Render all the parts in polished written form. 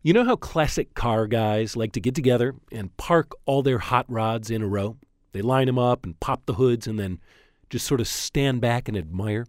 You know how classic car guys like to get together and park all their hot rods in a row? They line them up and pop the hoods and then just sort of stand back and admire.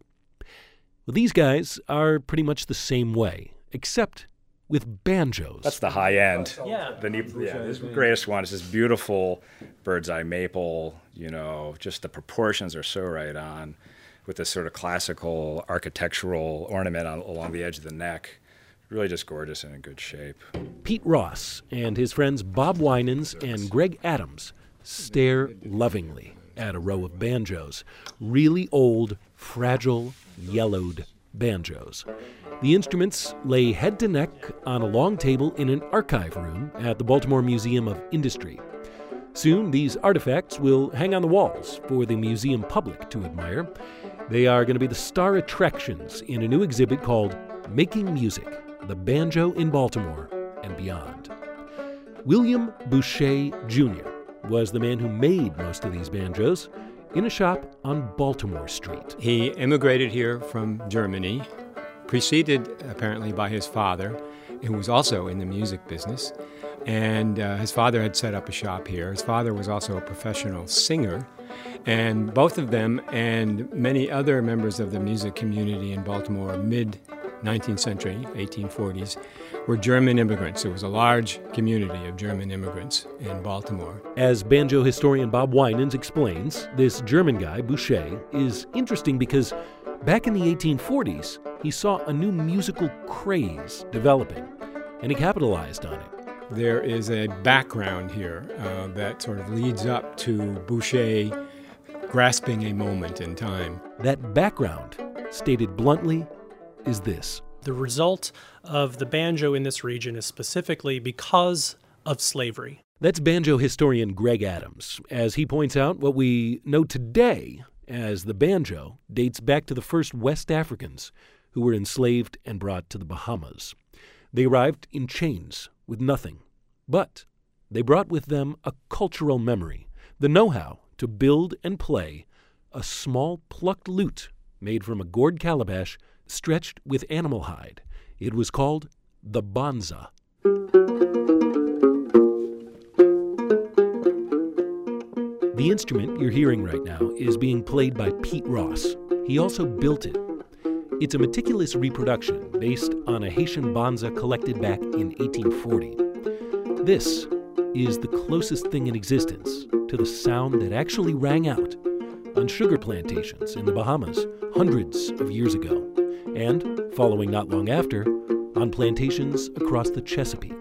Well, these guys are pretty much the same way, except with banjos. That's the high end. Yeah. This greatest one is this beautiful bird's eye maple, just the proportions are so right on with this sort of classical architectural ornament along the edge of the neck. Really just gorgeous and in good shape. Pete Ross and his friends Bob Winans and Greg Adams stare lovingly at a row of banjos. Really old, fragile, yellowed banjos. The instruments lay head to neck on a long table in an archive room at the Baltimore Museum of Industry. Soon, these artifacts will hang on the walls for the museum public to admire. They are going to be the star attractions in a new exhibit called Making Music, the Banjo in Baltimore and Beyond. William Boucher Jr. was the man who made most of these banjos in a shop on Baltimore Street. He immigrated here from Germany, preceded apparently by his father, who was also in the music business. And his father had set up a shop here. His father was also a professional singer. And both of them and many other members of the music community in Baltimore, mid-19th century, 1840s, were German immigrants. There was a large community of German immigrants in Baltimore. As banjo historian Bob Winans explains, this German guy, Boucher, is interesting because back in the 1840s, he saw a new musical craze developing, and he capitalized on it. There is a background here that sort of leads up to Boucher grasping a moment in time. That background, stated bluntly, is this. The result of the banjo in this region is specifically because of slavery. That's banjo historian Greg Adams. As he points out, what we know today as the banjo dates back to the first West Africans who were enslaved and brought to the Bahamas. They arrived in chains with nothing, but they brought with them a cultural memory, the know-how to build and play a small plucked lute made from a gourd calabash stretched with animal hide. It was called the banza. The instrument you're hearing right now is being played by Pete Ross. He also built it. It's a meticulous reproduction based on a Haitian banza collected back in 1840. This is the closest thing in existence to the sound that actually rang out on sugar plantations in the Bahamas hundreds of years ago, and, following not long after, on plantations across the Chesapeake.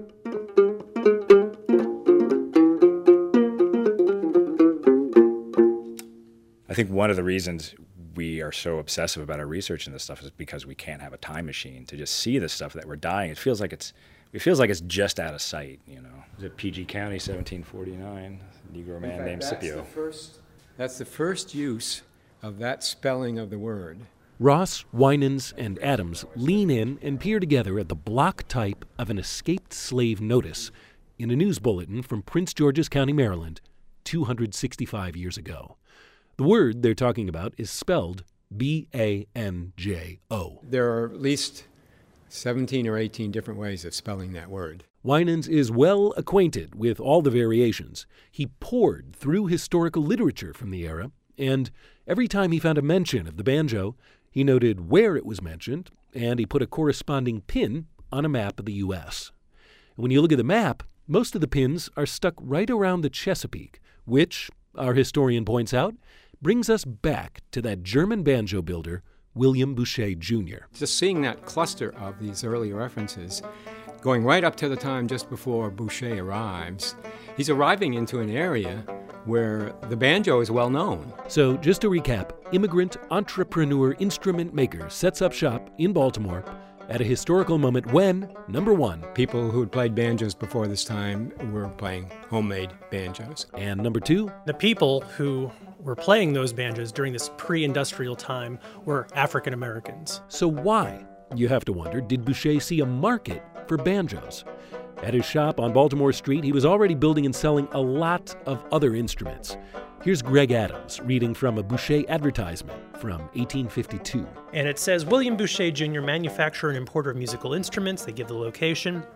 I think one of the reasons we are so obsessive about our research in this stuff is because we can't have a time machine to just see the stuff that we're dying. It feels like it's just out of sight, Is it PG County, 1749? Negro man named Scipio. That's the first use of that spelling of the word. Ross, Winans, and Adams lean in and peer together at the block type of an escaped slave notice in a news bulletin from Prince George's County, Maryland, 265 years ago. The word they're talking about is spelled B-A-N-J-O. There are at least 17 or 18 different ways of spelling that word. Winans is well acquainted with all the variations. He pored through historical literature from the era, and every time he found a mention of the banjo, he noted where it was mentioned, and he put a corresponding pin on a map of the U.S. And when you look at the map, most of the pins are stuck right around the Chesapeake, which, our historian points out, brings us back to that German banjo builder, William Boucher Jr. Just seeing that cluster of these early references, going right up to the time just before Boucher arrives, he's arriving into an area where the banjo is well known. So, just to recap, immigrant entrepreneur instrument maker sets up shop in Baltimore at a historical moment when, number one, people who had played banjos before this time were playing homemade banjos. And number two, the people who were playing those banjos during this pre-industrial time were African Americans. So why, you have to wonder, did Boucher see a market for banjos? At his shop on Baltimore Street, he was already building and selling a lot of other instruments. Here's Greg Adams reading from a Boucher advertisement from 1852. And it says, William Boucher Jr., manufacturer and importer of musical instruments. They give the location.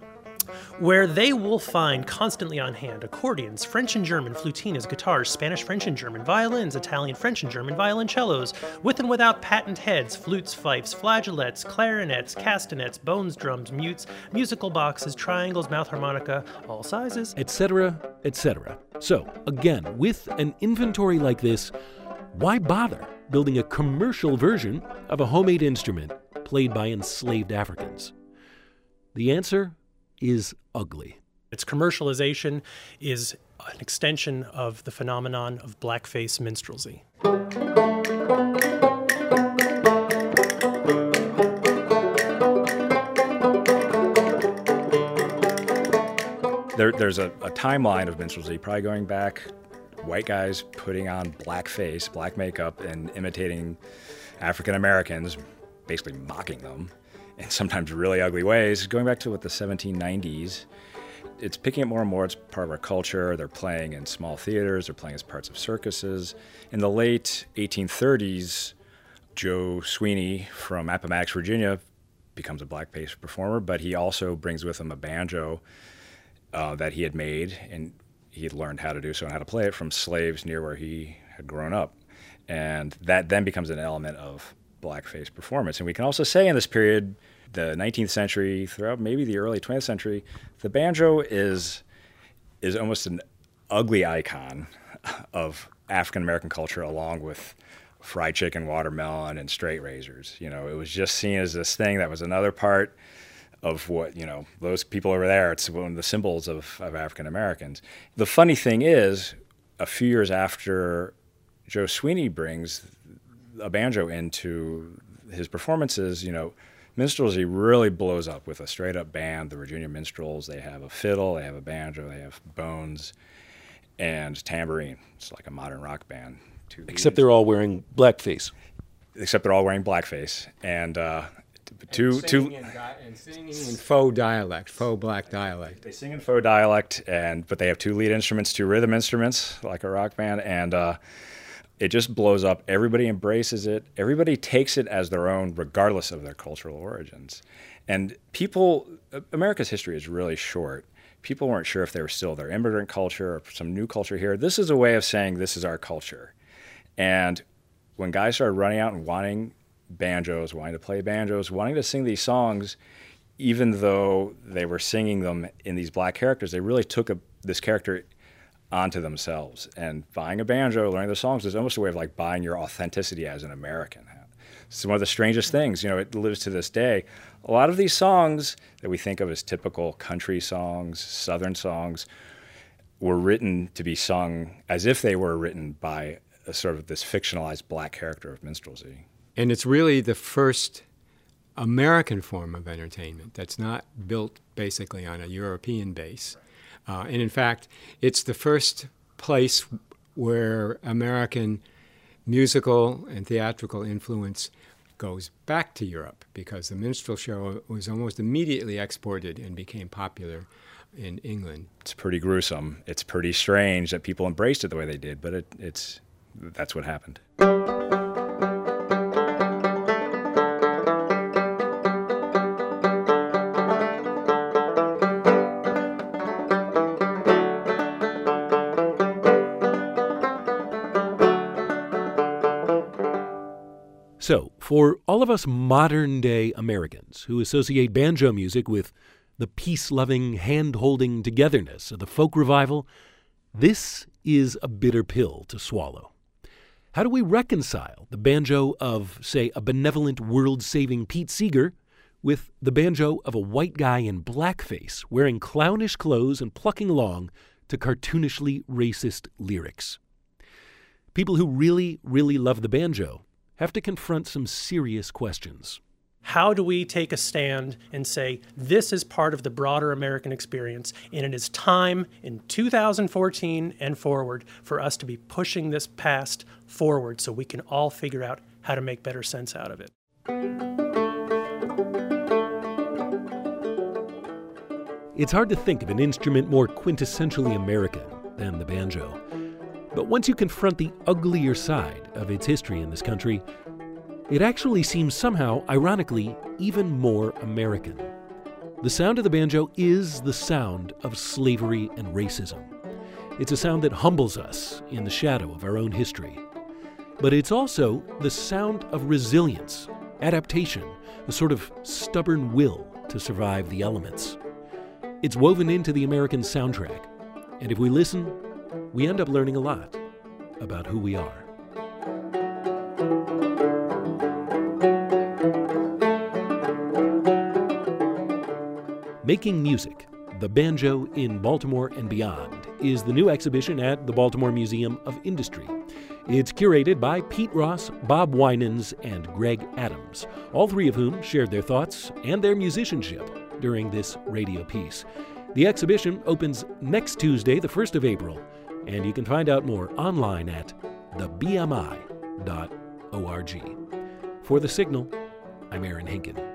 where they will find constantly on hand accordions, French and German, flutinas, guitars, Spanish, French and German, violins, Italian, French and German, violoncellos, with and without patent heads, flutes, fifes, flageolets, clarinets, castanets, bones, drums, mutes, musical boxes, triangles, mouth harmonica, all sizes, etc., etc. So, again, with an inventory like this, why bother building a commercial version of a homemade instrument played by enslaved Africans? The answer is ugly. Its commercialization is an extension of the phenomenon of blackface minstrelsy. There's a timeline of minstrelsy, probably going back, white guys putting on blackface, black makeup, and imitating African Americans, basically mocking them in sometimes really ugly ways, going back to the 1790s. It's picking up more and more. It's part of our culture. They're playing in small theaters. They're playing as parts of circuses. In the late 1830s, Joe Sweeney from Appomattox, Virginia, becomes a blackface performer, but he also brings with him a banjo that he had made, and he had learned how to do so and how to play it from slaves near where he had grown up. And that then becomes an element of blackface performance. And we can also say in this period, the 19th century, throughout maybe the early 20th century, the banjo is almost an ugly icon of African-American culture, along with fried chicken, watermelon, and straight razors. You know, it was just seen as this thing that was another part of what, you know, those people over there, it's one of the symbols of African-Americans. The funny thing is, a few years after Joe Sweeney brings a banjo into his performances, you know, minstrelsy really blows up with a straight-up band, the Virginia Minstrels. They have a fiddle, they have a banjo, they have bones, and tambourine. It's like a modern rock band. Except they're all wearing blackface. Except they're all wearing blackface. And singing in faux dialect, faux black dialect. They sing in faux dialect, but they have two lead instruments, two rhythm instruments, like a rock band, and it just blows up. Everybody embraces it. Everybody takes it as their own, regardless of their cultural origins. And America's history is really short. People weren't sure if they were still their immigrant culture or some new culture here. This is a way of saying this is our culture. And when guys started running out and wanting banjos, wanting to play banjos, wanting to sing these songs, even though they were singing them in these black characters, they really took this character onto themselves. And buying a banjo, learning the songs, is almost a way of like buying your authenticity as an American. It's one of the strangest things. You know, it lives to this day. A lot of these songs that we think of as typical country songs, Southern songs, were written to be sung as if they were written by a sort of this fictionalized black character of minstrelsy. And it's really the first American form of entertainment that's not built basically on a European base. And in fact, it's the first place where American musical and theatrical influence goes back to Europe, because the minstrel show was almost immediately exported and became popular in England. It's pretty gruesome. It's pretty strange that people embraced it the way they did, but that's what happened. So, for all of us modern-day Americans who associate banjo music with the peace-loving, hand-holding togetherness of the folk revival, this is a bitter pill to swallow. How do we reconcile the banjo of, say, a benevolent, world-saving Pete Seeger with the banjo of a white guy in blackface wearing clownish clothes and plucking along to cartoonishly racist lyrics? People who really, really love the banjo have to confront some serious questions. How do we take a stand and say, this is part of the broader American experience, and it is time in 2014 and forward for us to be pushing this past forward so we can all figure out how to make better sense out of it. It's hard to think of an instrument more quintessentially American than the banjo. But once you confront the uglier side of its history in this country, it actually seems somehow, ironically, even more American. The sound of the banjo is the sound of slavery and racism. It's a sound that humbles us in the shadow of our own history. But it's also the sound of resilience, adaptation, a sort of stubborn will to survive the elements. It's woven into the American soundtrack, and if we listen, we end up learning a lot about who we are. Making Music, The Banjo in Baltimore and Beyond, is the new exhibition at the Baltimore Museum of Industry. It's curated by Pete Ross, Bob Winans, and Greg Adams, all three of whom shared their thoughts and their musicianship during this radio piece. The exhibition opens next Tuesday, the 1st of April, and you can find out more online at thebmi.org. For The Signal, I'm Aaron Hinken.